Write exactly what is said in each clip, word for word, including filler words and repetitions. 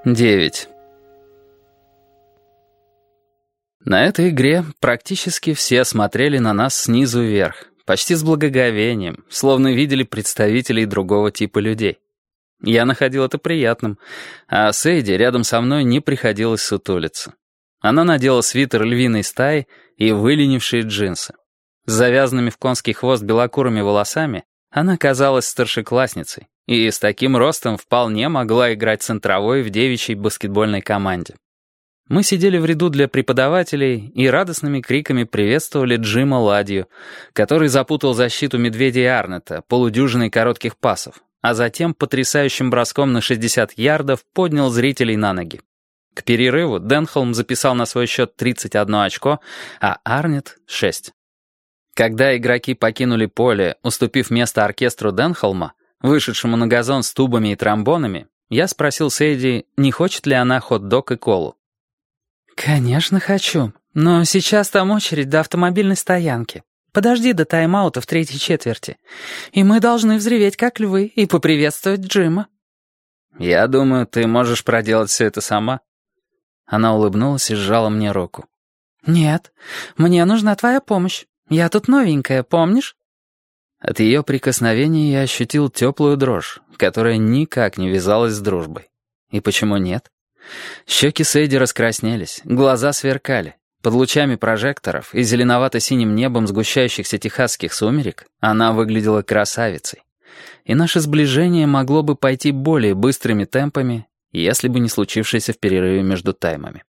девять. На этой игре практически все смотрели на нас снизу вверх, почти с благоговением, словно видели представителей другого типа людей. Я находил это приятным, а Сейди рядом со мной не приходилось сутулиться. Она надела свитер львиной стаи и выленившие джинсы. С завязанными в конский хвост белокурыми волосами она казалась старшеклассницей и с таким ростом вполне могла играть центровой в девичьей баскетбольной команде. Мы сидели в ряду для преподавателей и радостными криками приветствовали Джима Ладью, который запутал защиту медведя и Арнета полудюжиной коротких пасов, а затем потрясающим броском на шестьдесят ярдов поднял зрителей на ноги. К перерыву Денхолм записал на свой счет тридцать одно очко, а Арнет — шесть. Когда игроки покинули поле, уступив место оркестру Денхолма, вышедшему на газон с тубами и тромбонами, я спросил Сейди, не хочет ли она хот-дог и колу. «Конечно хочу, но сейчас там очередь до автомобильной стоянки. Подожди до тайм-аута в третьей четверти, и мы должны взреветь как львы и поприветствовать Джима». «Я думаю, ты можешь проделать все это сама». Она улыбнулась и сжала мне руку. «Нет, мне нужна твоя помощь. Я тут новенькая, помнишь?» От ее прикосновения я ощутил теплую дрожь, которая никак не вязалась с дружбой. И почему нет? Щеки Сейди раскраснелись, глаза сверкали. Под лучами прожекторов и зеленовато-синим небом сгущающихся техасских сумерек она выглядела красавицей. И наше сближение могло бы пойти более быстрыми темпами, если бы не случившееся в перерыве между таймами.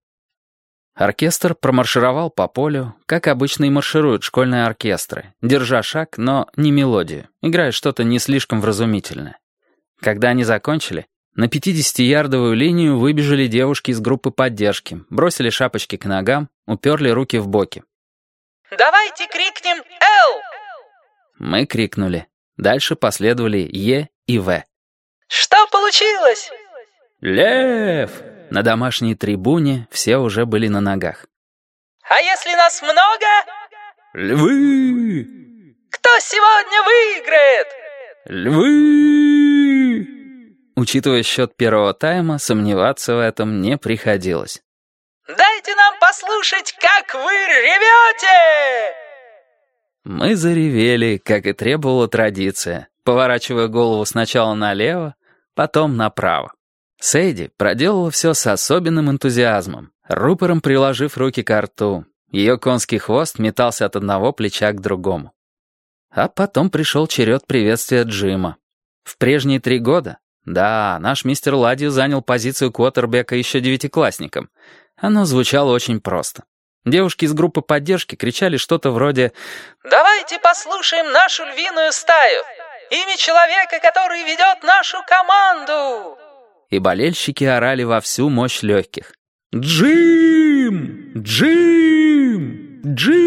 Оркестр промаршировал по полю, как обычно и маршируют школьные оркестры, держа шаг, но не мелодию, играя что-то не слишком вразумительное. Когда они закончили, на пятидесятиярдовую линию выбежали девушки из группы поддержки, бросили шапочки к ногам, уперли руки в боки. «Давайте крикнем «Эл!»» Мы крикнули. Дальше последовали «Е» и «В». «Что получилось?» «Лев!» На домашней трибуне все уже были на ногах. «А если нас много?» «Львы!» «Кто сегодня выиграет?» «Львы!» Учитывая счет первого тайма, сомневаться в этом не приходилось. «Дайте нам послушать, как вы ревете!» Мы заревели, как и требовала традиция, поворачивая голову сначала налево, потом направо. Сейди проделала все с особенным энтузиазмом, рупором приложив руки к рту. Ее конский хвост метался от одного плеча к другому. А потом пришел черед приветствия Джима. В прежние три года, да, наш мистер Ладью занял позицию квотербека еще девятиклассником. Оно звучало очень просто. Девушки из группы поддержки кричали что-то вроде «Давайте послушаем нашу львиную стаю! Имя человека, который ведет нашу команду!» И болельщики орали во всю мощь легких. «Джим! Джим!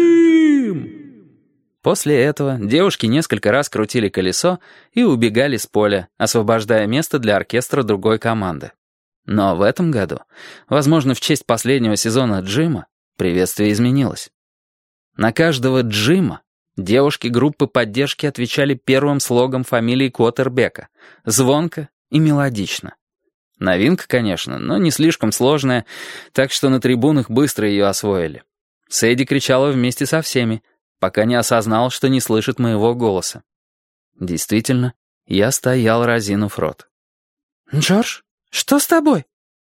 Джим!» После этого девушки несколько раз крутили колесо и убегали с поля, освобождая место для оркестра другой команды. Но в этом году, возможно, в честь последнего сезона Джима, приветствие изменилось. На каждого Джима девушки группы поддержки отвечали первым слогом фамилии квотербека, звонко и мелодично. Новинка, конечно, но не слишком сложная, так что на трибунах быстро ее освоили. Сейди кричала вместе со всеми, пока не осознал, что не слышит моего голоса. Действительно, я стоял, разинув рот. «Джордж, что с тобой?»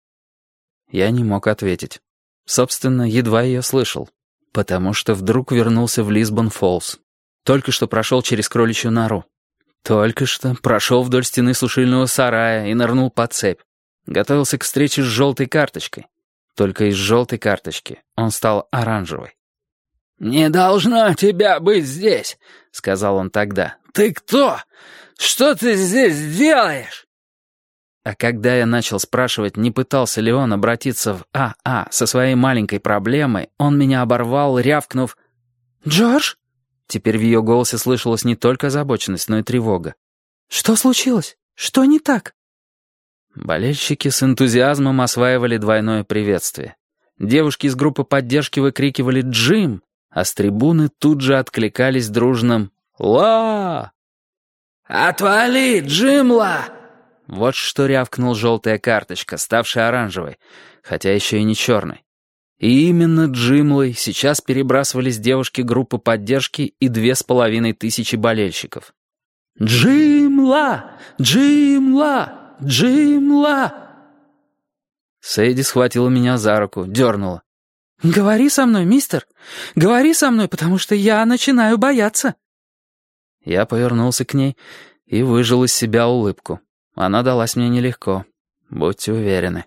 Я не мог ответить. Собственно, едва ее слышал, потому что вдруг вернулся в Лисбон-Фоллс. Только что прошел через кроличью нору. Только что прошел вдоль стены сушильного сарая и нырнул под цепь. Готовился к встрече с желтой карточкой. Только из желтой карточки он стал оранжевой. «Не должно тебя быть здесь», — сказал он тогда. «Ты кто? Что ты здесь делаешь?» А когда я начал спрашивать, не пытался ли он обратиться в АА со своей маленькой проблемой, он меня оборвал, рявкнув «Джордж?» Теперь в ее голосе слышалась не только озабоченность, но и тревога. «Что случилось? Что не так?» Болельщики с энтузиазмом осваивали двойное приветствие. Девушки из группы поддержки выкрикивали «Джим!», а с трибуны тут же откликались дружным «Ла!». «Отвали, Джимла!» Вот что рявкнул желтая карточка, ставшая оранжевой, хотя еще и не черной. И именно Джимлой сейчас перебрасывались девушки группы поддержки и две с половиной тысячи болельщиков. «Джимла! Джимла! Джимла!» Сэйди схватила меня за руку, дернула. «Говори со мной, мистер! Говори со мной, потому что я начинаю бояться!» Я повернулся к ней и выжил из себя улыбку. Она далась мне нелегко. Будьте уверены.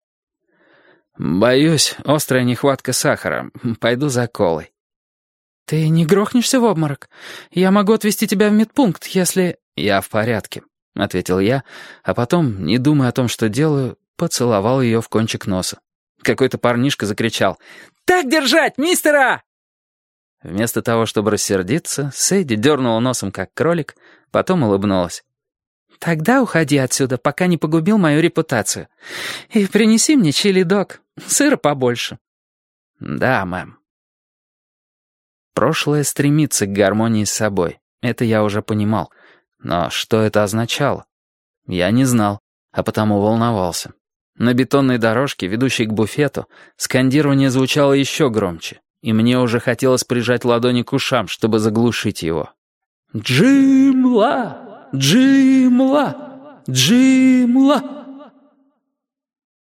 «Боюсь, острая нехватка сахара. Пойду за колой». «Ты не грохнешься в обморок? Я могу отвезти тебя в медпункт, если...» «Я в порядке», — ответил я, а потом, не думая о том, что делаю, поцеловал ее в кончик носа. Какой-то парнишка закричал: «Так держать, мистера!» Вместо того, чтобы рассердиться, Сэйди дернула носом, как кролик, потом улыбнулась. «Тогда уходи отсюда, пока не погубил мою репутацию. И принеси мне чили-дог, сыра побольше». «Да, мэм». Прошлое стремится к гармонии с собой. Это я уже понимал. Но что это означало? Я не знал, а потому волновался. На бетонной дорожке, ведущей к буфету, скандирование звучало еще громче, и мне уже хотелось прижать ладони к ушам, чтобы заглушить его. «Джимла! Джимла! Джимла!»